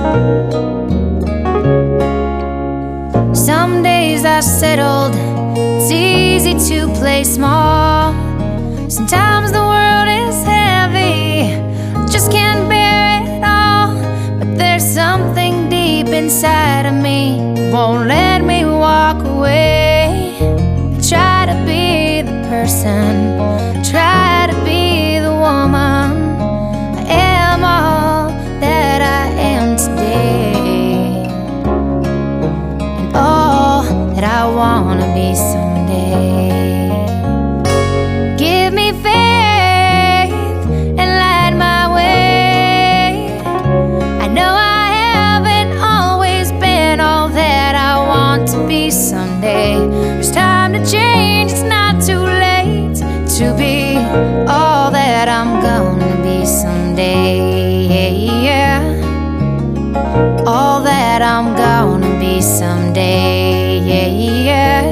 Some days I settled, it's easy to play small. Sometimes the world is heavy, I just can't bear it all. But there's something deep inside of me, won't let me walk away. I try to be the person, try to be the woman. I am all that I am today, and all that I wanna be someday. Give me faith and light my way. I know I haven't always been all that I want to be someday. There's time to change, it's not too late to be all that I'm gonna be someday. Yeah, all that I'm gonna be someday. Yeah.